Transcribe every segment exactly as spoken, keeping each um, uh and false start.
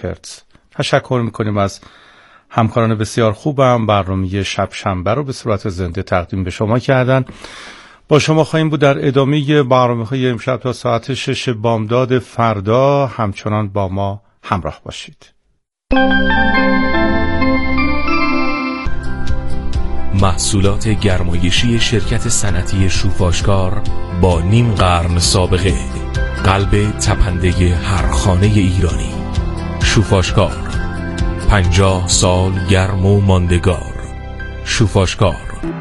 هرتز. تشکر میکنیم از همکاران بسیار خوبم. برنامه شب شنبه رو به صورت زنده تقدیم به شما کردن. با شما خواهیم بود در ادامه برنامه‌های امشب تا ساعت شش بامداد فردا. همچنان با ما همراه باشید. محصولات گرمایشی شرکت صنعتی شوفاشکار با نیم قرن سابقه، قلب تپنده هر خانه ایرانی. شوفاشکار، پنجاه سال گرم و ماندگار. شوفاشکار.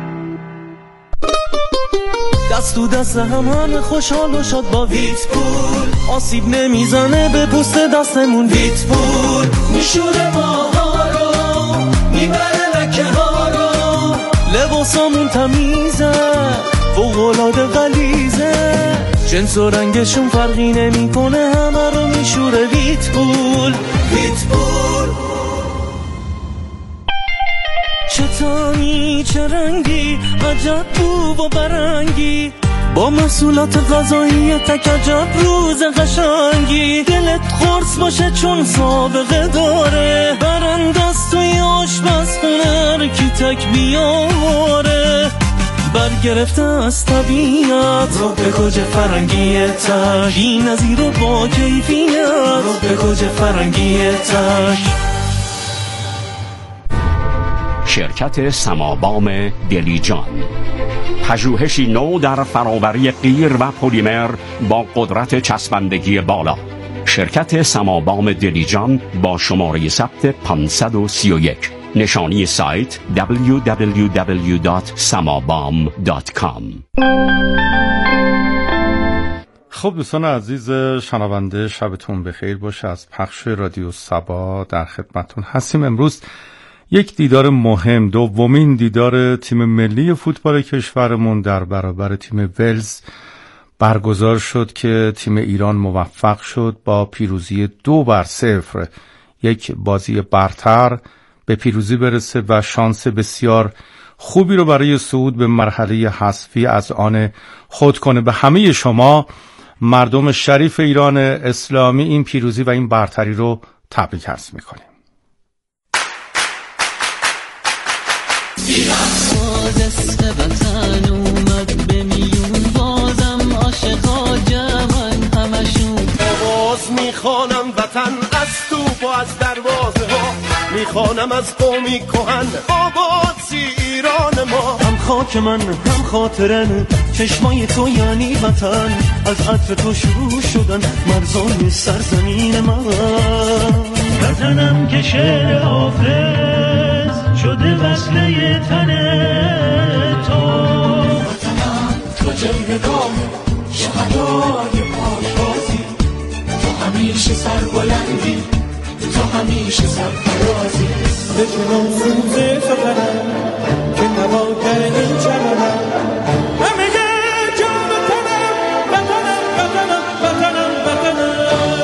دست تو دست همه خوشحال و شاد با ویت پول، آسیب نمیزنه به پوست دستمون. ویت پول میشوره ماها رو، میبره لکه ها رو، لباسامون تمیزه، فوق‌العاده غلیظه، جنس و رنگشون فرقی نمیکنه، همه رو میشوره ویت پول. ویت پول چه طعمی چه رنگی، عجب بو و برنگی، با محصولات غذایی تک عجب روز قشنگی. دلت خورس باشه چون سابقه داره، برندست توی آشپزخونه هر کی تک بیاره، برگرفته از طبیعت رو به گوجه فرنگی تک، بی نظیر و با کیفیت رو به گوجه فرنگی تک. شرکت سمابام دلیجان، پژوهشی نو در فراوری قیر و پلیمر با قدرت چسبندگی بالا. شرکت سمابام دلیجان با شماره ثبت پانصد و سی و یک. نشانی سایت دبلیو دبلیو دبلیو دات سمابام دات کام. خب دوستان عزیز شنونده، شبتون بخیر باشه. از پخش رادیو سبا در خدمتتون هستیم. امروز یک دیدار مهم، دومین دیدار تیم ملی فوتبال کشورمون در برابر تیم ولز برگزار شد که تیم ایران موفق شد با پیروزی دو بر صفر، یک بازی برتر، به پیروزی برسه و شانس بسیار خوبی رو برای صعود به مرحله حذفی از آن خود کنه. به همه شما مردم شریف ایران اسلامی این پیروزی و این برتری رو تبریک عرض می‌کنیم. دست وطن اومد به میون، بازم عاشقا جمعن همشون. باز میخوانم وطن از تو و از دروازه ها، میخوانم از قومی کهن آباد سی ایران ما. هم خاک من هم خاطرن چشمای تو یعنی وطن، از عطر تو شروع شدن مرزای سرزمین من. وطنم که شعر حافظ شده وصله تن تو، وطنم تو جلوگاه شهدای پاکبازی، تو همیشه سربلندی، تو همیشه سرفرازی. به جنون سوز فقرم که نوا کردی چمنم، همه جا وطنم وطنم وطنم وطنم وطنم.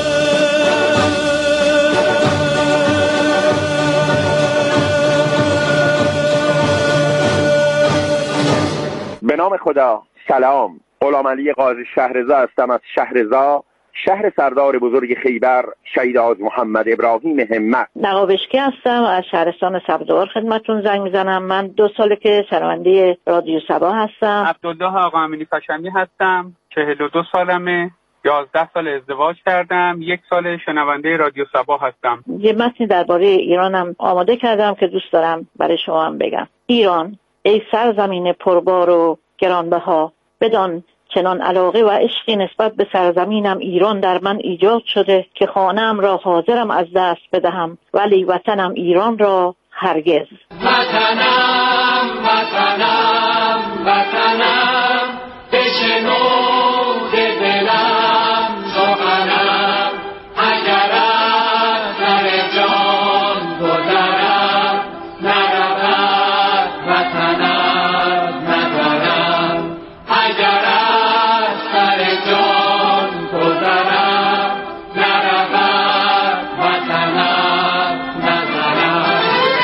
به نام خدا. سلام، غلامعلی قاضی شهرزا هستم از شهرزا، شهر سردار بزرگ خیبر، شهید حاج محمد ابراهیم همت. نقابشکی هستم از شهرستان سبزوار خدمتتون زنگ میزنم. من دو ساله که شنونده رادیو سبا هستم. عبدالله آقا امینی پشمی هستم، چهل و دو سالمه، یازده سال ازدواج کردم، یک سال شنونده رادیو سبا هستم. یه متنی درباره ایرانم آماده کردم که دوست دارم برای شما هم بگم. ایران ای سرزمین پربار و گرانبها، بدان چنان علاقه و عشقی نسبت به سرزمینم ایران در من ایجاد شده که خانه‌ام را حاضرم از دست بدهم، ولی وطنم ایران را هرگز. وطنم وطنم وطنم، بشنو دلم سخنم، اگر از در جان گذرم، نرود وطنم ندارم، اگر از در جان گذرم، نرود وطنم ندارم.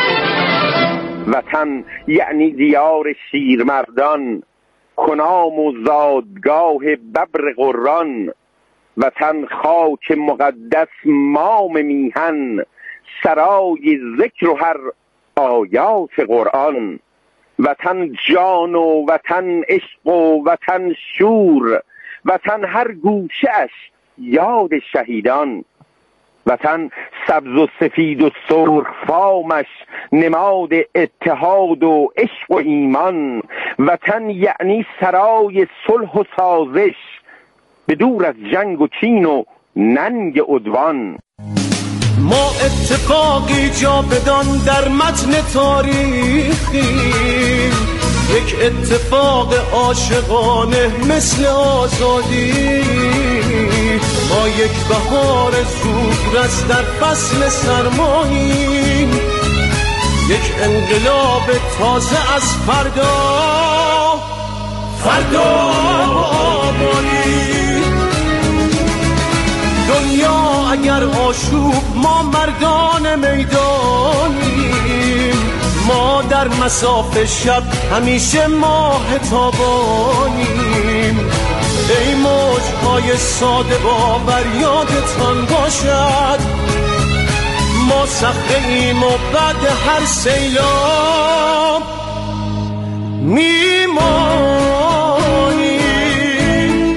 وطن یعنی دیار شیرمردان، کنام و زادگاه ببر قران، وطن خاک مقدس مام میهن، سرای ذکر و هر آیات قرآن. وطن جان و وطن عشق و وطن شور، وطن هر گوشه اش یاد شهیدان. وطن سبز و سفید و سرخ فامش نماد اتحاد و عشق و ایمان. وطن یعنی سرای صلح و سازش، به دور از جنگ و کین و ننگ عدوان. ما اتفاقی جا بدان در متن تاریخیم، یک اتفاق عاشقانه مثل آزادی. ما یک بهار زودرس در فصل سرماییم، یک انقلاب تازه از فردا فردا آبانی. دنیا اگر آشوب ما مردان میدانیم، ما در مساف شب همیشه ماه تابانیم. ای موجهای ساده باور یادتان باشد، ما صخره ایم و بعد هر سیلاب میمانیم.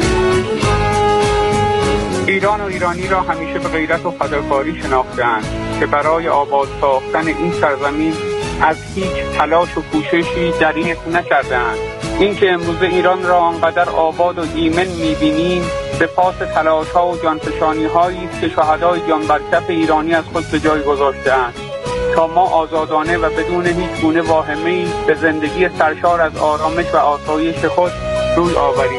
ایران و ایرانی را همیشه به غیرت و فداکاری شناختند که برای آباد ساختن این سرزمین از هیچ تلاش و کوششی دریغ نکردند. این که امروزه ایران را آنقدر آباد و ایمن می‌بینیم به پاس تلاش‌ها و جانفشانی‌هایی است که شهدای جان بر کف ایرانی از خود به جای گذاشته‌اند تا ما آزادانه و بدون هیچ گونه واهمه‌ای به زندگی سرشار از آرامش و آسایش خود روی آوریم.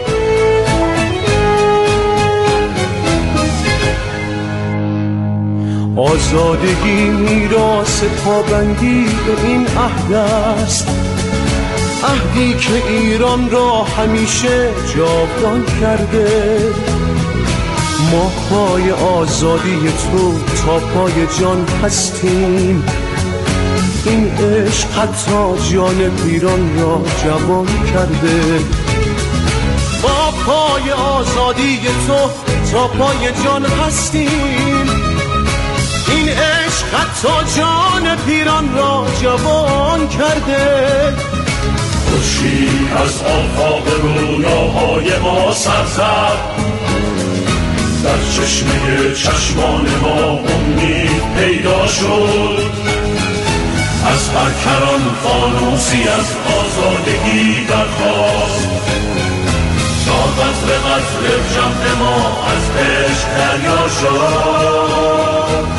آزادگی میراث پابندی به این عهد است، عهدی که ایران را همیشه جاودان کرده. ما پای آزادی تو تا پای جان هستیم، این عشق حتی جان ایران را جوان کرده. ما پای آزادی تو تا پای جان هستیم، این عشق حتی جان پیران را جوان کرده. خورشید از آفاق رویاهای ما سر زد، در چشمه چشمان ما امید پیدا شد. از هر کران فانوسی از آزادگی برخاست، تا قطره قطره جمع ما از عشق دریا شد.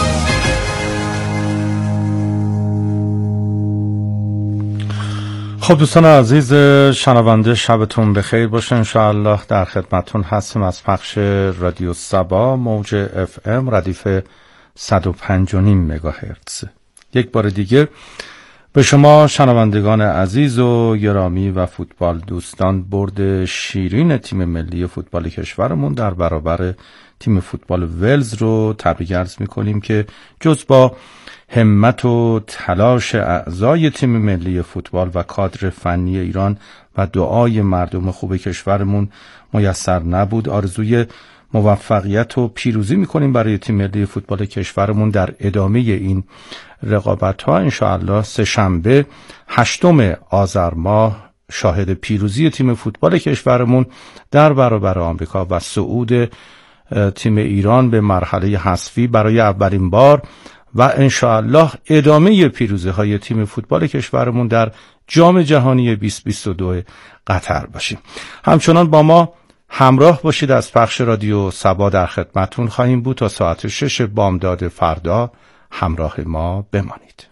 خب دوستان عزیز شنونده، شبتون بخیر باشه. انشاءالله در خدمتون هستیم از پخش رادیو صبا موج اف ام ردیف صد و پنج و نیم مگاهرتز. یک بار دیگه به شما شنوندگان عزیز و گرامی و فوتبال دوستان برد شیرین تیم ملی فوتبال کشورمون در برابر تیم فوتبال ولز رو تبریک عرض می‌کنیم که جز با همت و تلاش اعضای تیم ملی فوتبال و کادر فنی ایران و دعای مردم خوب کشورمون میسر نبود. آرزوی موفقیت و پیروزی میکنیم برای تیم ملی فوتبال کشورمون در ادامه این رقابت ها. انشاءالله سه شنبه هشتم آذر ماه شاهد پیروزی تیم فوتبال کشورمون در برابر آمریکا و صعود تیم ایران به مرحله حذفی برای اولین بار و انشاءالله ادامه پیروزی های تیم فوتبال کشورمون در جام جهانی بیست بیست و دو قطر باشیم. همچنان با ما همراه باشید. از پخش رادیو صبا در خدمتون خواهیم بود تا ساعت شش بامداد فردا. همراه ما بمانید.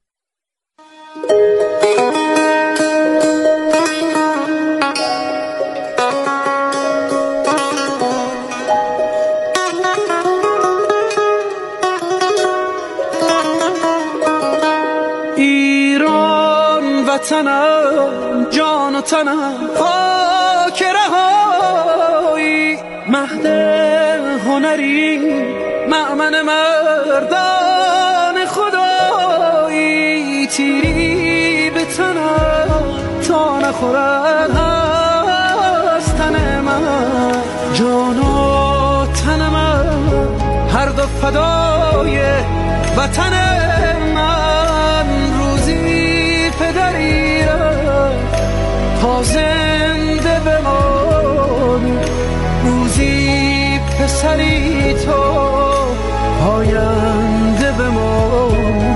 ایران وطنم، جان و تنم، خاک رهایی، مهد هنری، مأمن مردان خدایی. تیری به تنم تا نخورد از تن من، جان و تنم و فدای وطن من. روزی پدری رفت تا زنده بمانی، روزی پسری تو آینده بمانی.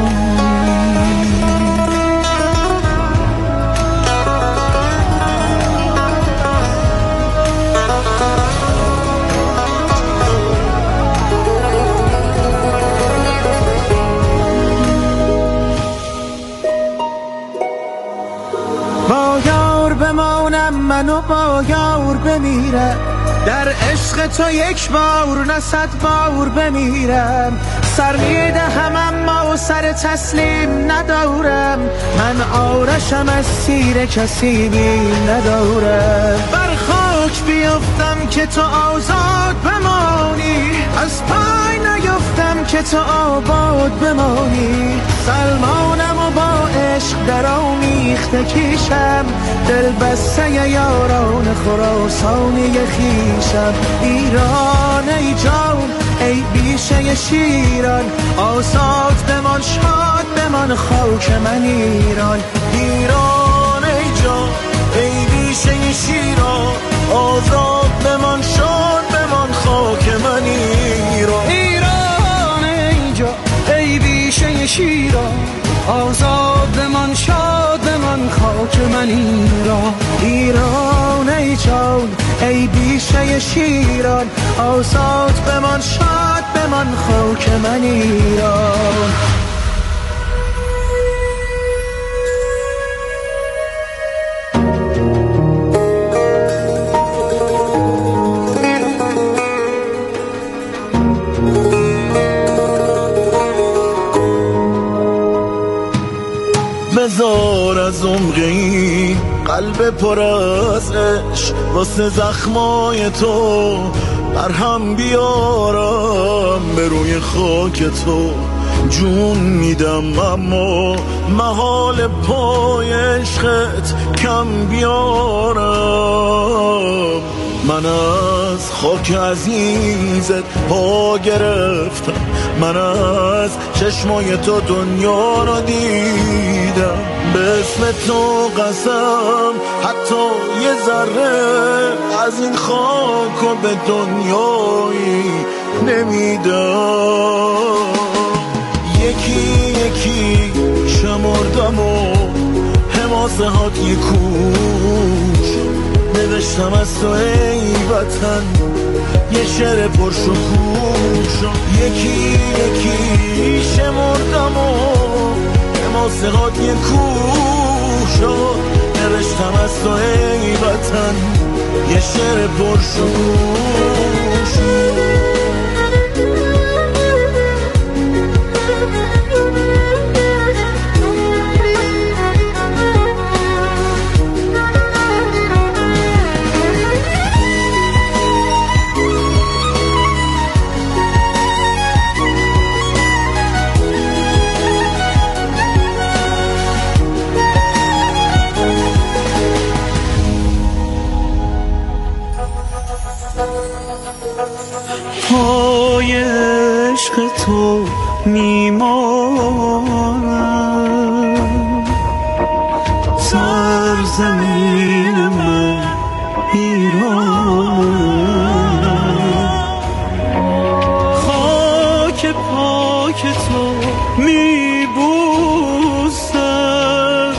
با یار بمانم من و با یار بمیرم، در عشق تو یک بار نه صد بار بمیرم. سر میدهم اما سر تسلیم ندارم، من آرشم از سیر کسی بیم ندارم. بر خاک بیفتم که تو آزاد بمانی، از پای نیفتم که تو آباد بمانی. سلمانم و با عشق در آمیخته کیشم، دل بسته یاران خراسانی خیشم. ایران ای جان ای بیشه شیران، آزاد بمان شاد بمان خاک من ایران. ایران ای جان ای بیشه شیران، آزاد بمان شاد بمان خاک من ایران. ایران ای جان ای بیشه شیران، آزاد بمان شاد بمان خاک من ایران. ایران ای جان ای بیشه شیران، آزاد بمان شاد بمان خاک من ایران. بذار از عمقی قلب پر از عشق واسه زخمای تو برهم بیارم به روی خاک تو. جون میدم اما محال پای عشقت کم بیارم. من از خاک عزیزت پا گرفتم، من از چشمای تو دنیا را دیدم. به اسم تو قسم حتی یه ذره از این خاک و به دنیایی نمیدم. یکی یکی شمردم و حماسه هات یه کوش نوشتم از تو ای وطن یه شعر پرشکوه. یکی یکی شمردم و حماسه هات یه کوش نوشتم از تو ای وطن یه شعر پرشکوه. پای عشق تو میمانم، سرزمین من ایرانم. خاک پاک تو میبوسم،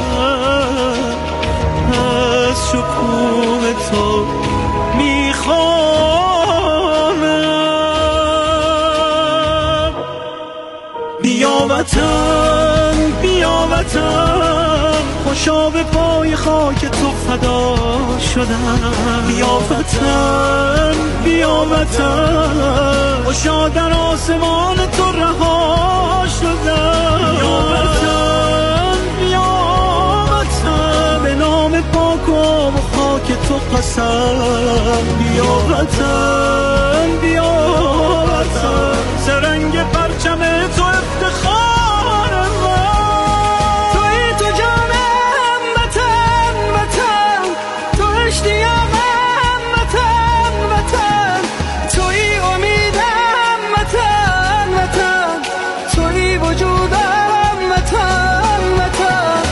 از شکوه تو میخوانم. بیا وطن بیا وطن، خوشا به پای خاک تو فدا شدم. بیا وطن بیا وطن، خوشا در آسمان تو رها شدم. بیا وطن بیا وطن، به نام پاک و خاک تو قسم. بیا وطن بیا وطن، سرنگ پرچم تو افتخار من. توی تو جانم وطن وطن، تو اشتیاقم وطن وطن، توی امیدم وطن وجودم وطن وطن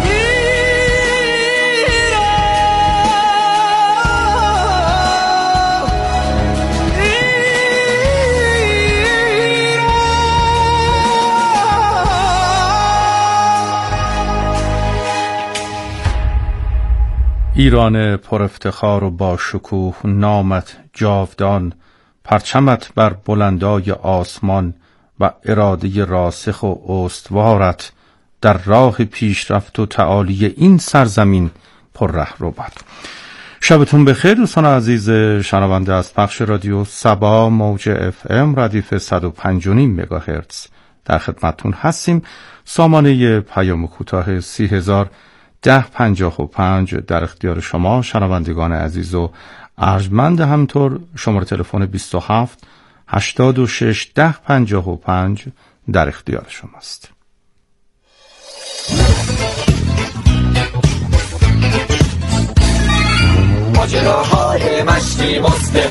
ایران پر افتخار و با شکوه، نامت جاودان، پرچمت بر بلندای آسمان و اراده راسخ و استوارت در راه پیشرفت و تعالی این سرزمین پر ره رو باد. شبتون بخیر دوستان عزیز شنونده از پخش رادیو سبا موج اف ام ردیف صد و پنج و نیم مگاهرتز در خدمتتون هستیم. سامانه پیام کوتاه سی هزار ده پنجاه و پنج در اختیار شما شنوندگان عزیز و ارجمند، همطور شماره تلفن بیست و هفت هشتاد و شش ده پنجاه و پنج در اختیار شماست. ماجراهای مشتی مسلم.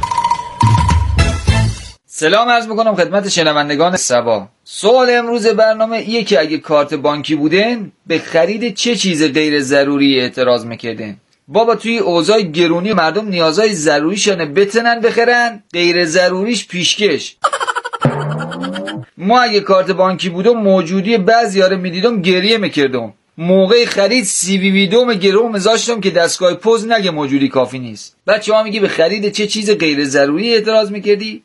سلام عرض میکنم خدمت شنوندگان سبا. سوال امروز برنامه اینه که اگه کارت بانکی بودن به خرید چه چیز غیر ضروری اعتراض میکردن؟ بابا توی اوضاع گرونی مردم نیازهای ضروریشانه بتونن بخرن، غیر ضروریش پیشکش. ما اگه کارت بانکی بودم موجودی بعضی ها رو میدیدم گریه میکردم. موقع خرید سی وی وی دوم گرو میذاشتم که دستگاه پوز نگه موجودی کافی نیست. بچه ها میگی به خرید چه چیز غیر ضروری اعتراض میکردی؟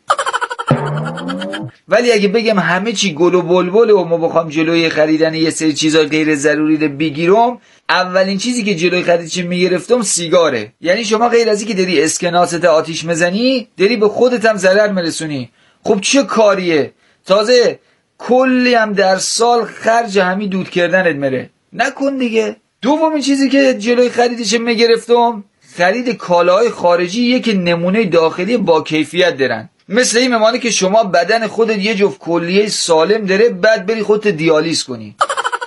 ولی اگه بگم همه چی گل و بلبل و ما بخوام جلوی خریدن یه سری چیزای غیر ضروری رو بگیرم، اولین چیزی که جلوی خریدش میگرفتم سیگاره. یعنی شما غیر از اینکه داری اسکناست آتیش میزنی، داری به خودت هم ضرر میرسونی. خب چه کاریه؟ تازه کلی هم در سال خرج همین دود کردنت میره. نکن دیگه. دومین چیزی که جلوی خریدش میگرفتم خرید کالاهای خارجی که نمونه داخلی با کیفیت دارن. مثل این ممانه که شما بدن خودت یه جفت کلیه سالم داره، بعد بری خودت دیالیز کنی.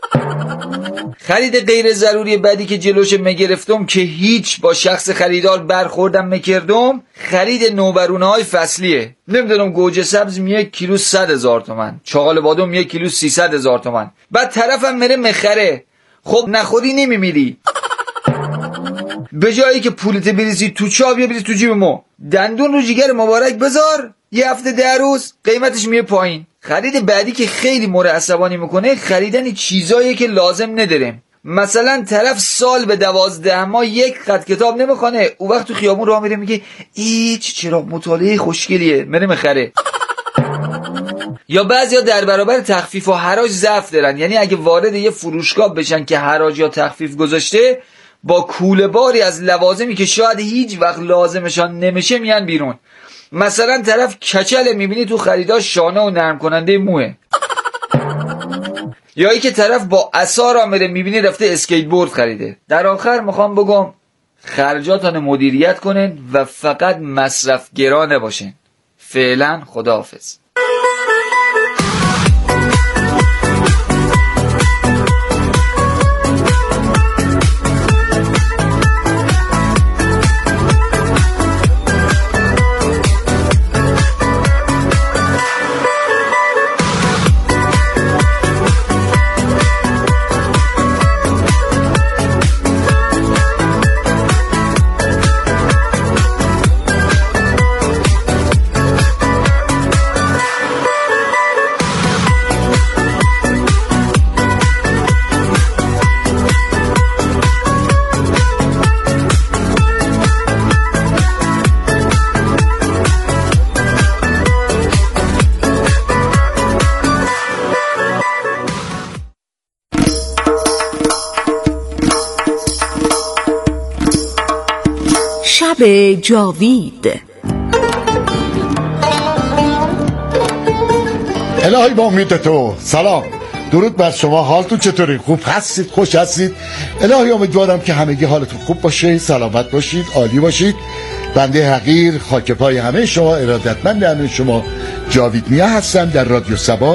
خرید غیر ضروری بعدی که جلوش میگرفتم که هیچ با شخص خریدار برخوردم میکردم، خرید نوبرونه های فصلیه. نمیدونم گوجه سبز می یک کیلو صد هزار تومن، چاقال بادام یک کیلو سیصد هزار تومن، بعد طرفم میره مخره. خب نخوری نمیمیری. به جایی که پولت بریزی تو چاب یا بریز تو جیب ما، دندون رو جیگر مبارک بذار، یه هفته ده روز قیمتش میره پایین. خرید بعدی که خیلی مورد عصبانی میکنه خریدن چیزایی که لازم نداریم. مثلا طرف سال به دوازده ماه یک خط کتاب نمیخونه، او وقت تو خیابون راه میره میگه ایچ چرا مطالعه خوشگلیه، میره میخره. یا بعضیا در برابر تخفیف و حراج ضعف دارن، یعنی اگه وارد یه فروشگاه بشن که حراج یا تخفیف گذاشته، با کوله باری از لوازمی که شاید هیچ وقت لازمشان نمیشه میان بیرون. مثلا طرف کچل میبینی تو خریداش شانه و نرم کننده موه. یا ای که طرف با عصا را میره میبینی رفته اسکیت بورد خریده. در آخر میخوام بگم خرجاتان مدیریت کنن و فقط مصرف گرا نباشن. فعلا خداحافظ. شب جاوید. الهی با امید تو. سلام، درود بر شما. حالتون چطوری؟ خوب هستید؟ خوش هستید؟ الهی امیدوارم که همگی حالتون خوب باشه، سلامت باشید، عالی باشید. بنده حقیر خاک پای همه شما، ارادتمند همه شما، جاوید میا هستم در رادیو سبا.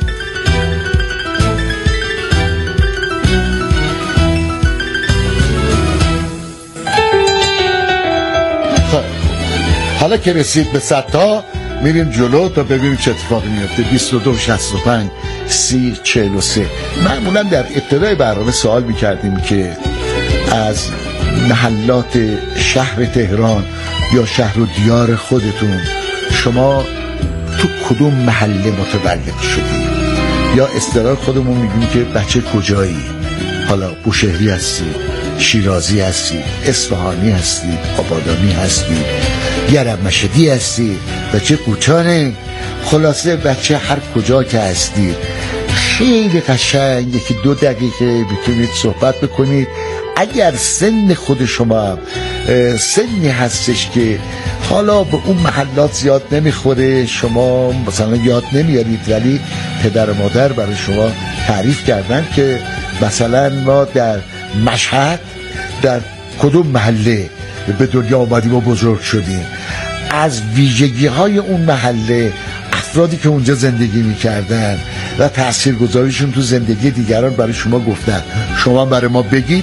حالا که رسید به صد تا، میریم جلو تا ببینیم چه اتفاقی میفته. بیست و دو شصت و پنج سی چهل و سه. معمولا در ابتدای برنامه سوال میکردیم که از محلات شهر تهران یا شهر و دیار خودتون شما تو کدوم محله متولد شدید، یا اصطلاح خودمون میگیم که بچه کجایی، حالا بوشهری هستی، شیرازی هستی، اصفهانی هستی، آبادانی هستی، یرب مشهدی هستی، بچه کوچانه، خلاصه بچه هر کجا که هستی. خیلی قشنگ یکی دو دقیقه میتونید صحبت بکنید. اگر سن خود شما سنی هستش که حالا به اون محلات زیاد نمیخوره، شما مثلا یاد نمیارید، ولی پدر و مادر برای شما تعریف کردن که مثلا ما در مشهد در کدوم محله به دنیا آمدیم و بزرگ شدیم، از ویژگی های اون محله، افرادی که اونجا زندگی میکردن و تاثیرگذاریشون تو زندگی دیگران برای شما گفتن، شما برای ما بگید.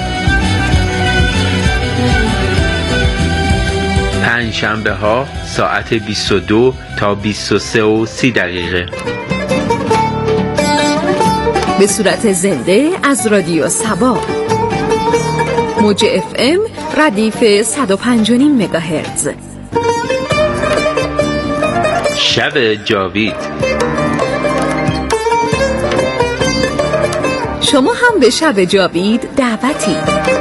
پنجشنبه ها ساعت بیست و دو تا بیست و سه و سی دقیقه به صورت زنده از رادیو سبا، موج اف ام ردیف صد و پنج و نیم مگاهرتز. شب جاوید. شما هم به شب جاوید دعوتی.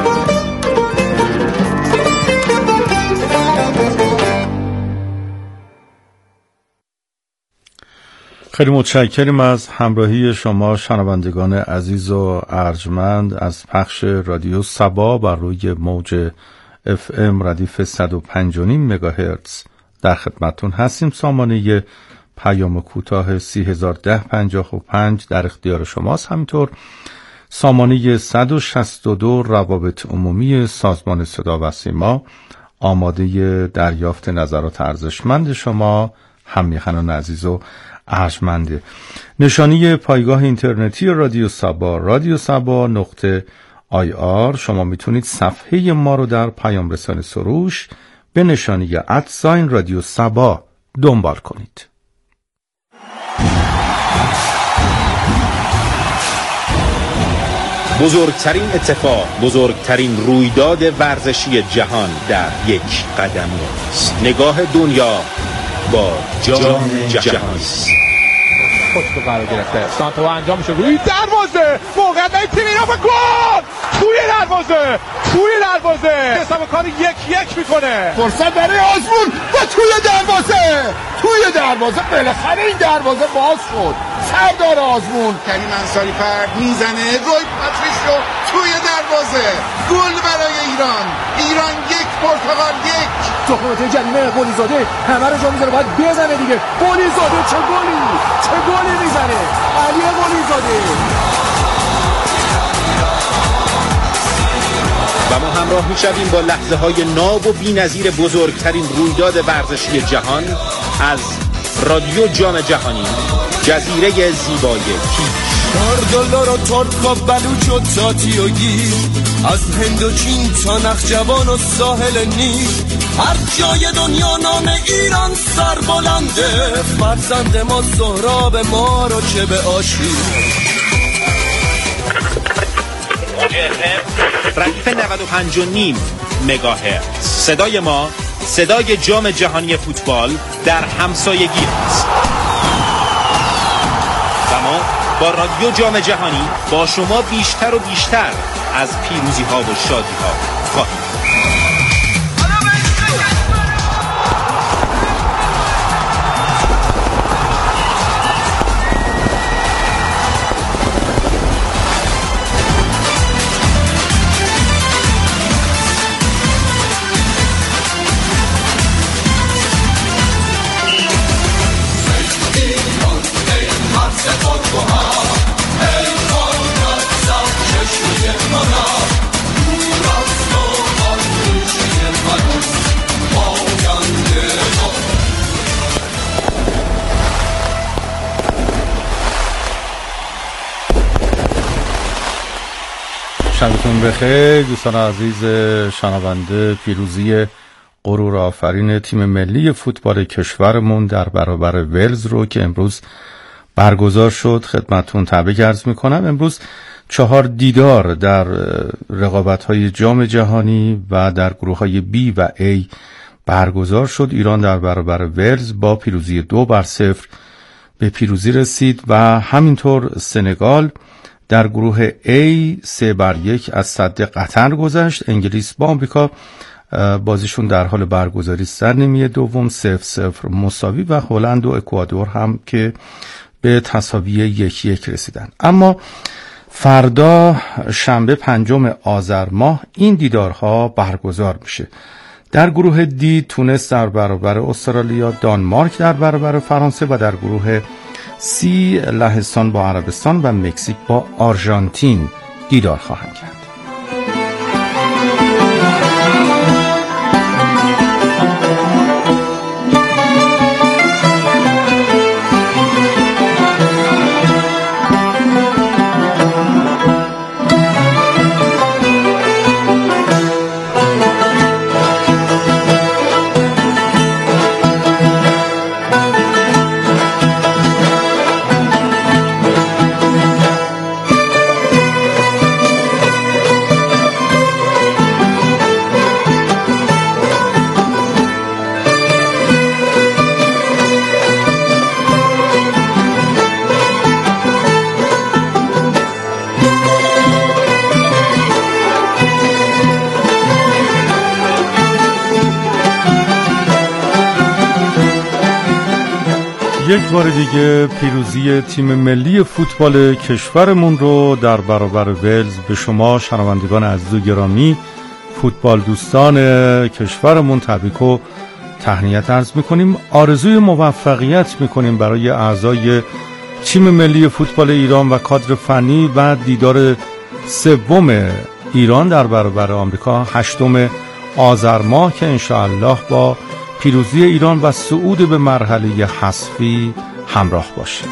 خیلی متشکریم از همراهی شما شنوندگان عزیز و ارجمند از پخش رادیو سبا بر روی موج اف ام ردیف صد و پنج و نیم مگاهرتز. در خدمتتون هستیم. سامانه پیام کوتاه سی هزار و ده پنجاه و پنج در اختیار شماست. همینطور سامانه صد و شصت و دو روابط عمومی سازمان صدا و سیما آماده دریافت نظرات ارزشمند شما هم‌میهنان عزیز و ارجمنده. نشانی پایگاه اینترنتی رادیو سبا رادیو سبا نقطه آی آر. شما میتونید صفحه ما رو در پیام رسان سروش به نشانی ادساین رادیو سبا دنبال کنید. بزرگترین اتفاق، بزرگترین رویداد ورزشی جهان در یک قدم است. نگاه دنیا با جام جهانی. خوش قرار گرفته. سانتو انجام میشه روی دروازه. موقعیت تیم ایران به گل. توی دروازه. توی دروازه. حساب کار یک یک میکنه. فرصت برای آزمون و توی دروازه. توی دروازه بالاخره این دروازه باز شد. سردار آزمون کریم انصاری فرد میزنه. روی پاتریشیو توی دروازه. گل برای ایران. ایران یک پرتغال یک. تخمات جریمه قلیزاده همه رو جا میذاره، باید بزنه دیگه. قلیزاده چه گلی، چه گلی میزنه علی قلیزاده. و ما همراه میشویم با لحظه های ناب و بی‌نظیر بزرگترین رویداد ورزشی جهان از رادیو جام جهانی، جزیره زیبای کیش. کاردالار و ترک و بلوچ و تاتی و گیر، از هند و چین تا نخجوان و ساحل نیل، هر جای دنیا نام ایران سر بلنده. فرزند ما سهراب ما رو چه به آشی. ردیف نود و پنج و نیم مگاهرتز. صدای ما صدای جام جهانی فوتبال در همسایگی است. و ما با رادیو جام جهانی با شما بیشتر و بیشتر از پیروزی ها و شادی ها خواهیم. شبتون بخیر دوستان عزیز شنونده. پیروزی غرور آفرین تیم ملی فوتبال کشورمون در برابر ولز رو که امروز برگزار شد. خدمتتون تبریک عرض میکنم. امروز چهار دیدار در رقابت‌های جام جهانی و در گروه‌های B و A برگزار شد. ایران در برابر ولز با پیروزی دو بر صفر به پیروزی رسید و همینطور سنگال در گروه A سه بر یک از سد قطر گذشت. انگلیس با آمریکا بازیشون در حال برگزاری است در نیمه دوم صفر صفر مساوی و هلند و اکوادور هم که به تساوی یک یک رسیدن. اما فردا شنبه پنجم آذر ماه این دیدارها برگزار میشه. در گروه دی تونس در برابر استرالیا، دانمارک در برابر فرانسه و در گروه سی لهستان با عربستان و مکزیک با آرژانتین دیدار خواهند کرد. یک بار دیگه پیروزی تیم ملی فوتبال کشورمون رو در برابر ولز به شما شنوندگان عزیز و گرامی فوتبال دوستان کشورمون تبریک و تهنیت عرض میکنیم. آرزوی موفقیت میکنیم برای اعضای تیم ملی فوتبال ایران و کادر فنی و دیدار سوم ایران در برابر آمریکا هشتم آذر ماه که انشاءالله با پیروزی ایران و صعود به مرحله حذفی همراه باشه.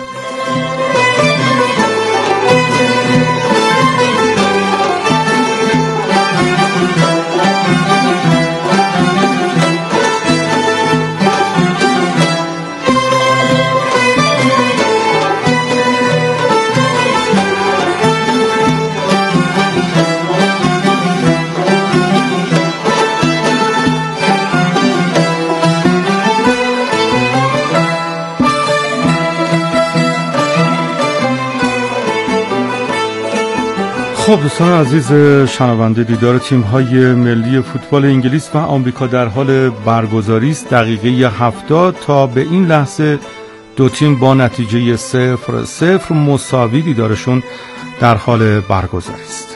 خب دوستان عزیز شنونده، دیدار تیم‌های ملی فوتبال انگلیس و آمریکا در حال برگزاری است. دقیقه هفتاد تا به این لحظه دو تیم با نتیجه صفر صفر مساوی دیدارشون در حال برگزاری است.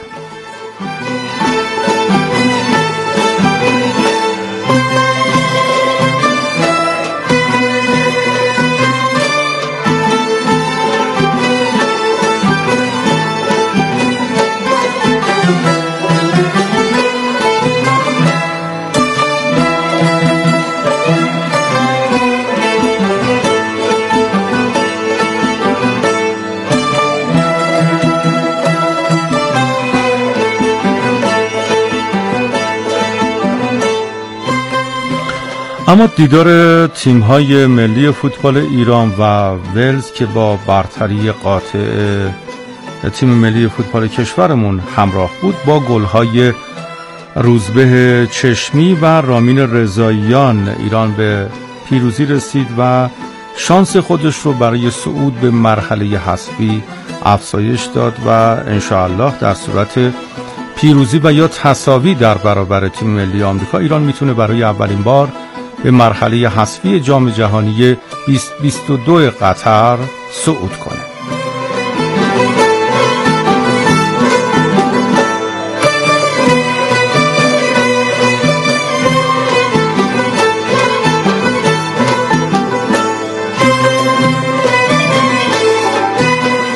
اما دیدار تیم‌های ملی فوتبال ایران و ولز که با برتری قاطع تیم ملی فوتبال کشورمون همراه بود با گل‌های روزبه چشمی و رامین رضاییان ایران به پیروزی رسید و شانس خودش رو برای صعود به مرحله حذفی افزایش داد و انشاءالله در صورت پیروزی و یا تساوی در برابر تیم ملی آمریکا ایران میتونه برای اولین بار به مرحله حذفی جام جهانی بیست بیست و دو قطر صعود کنه.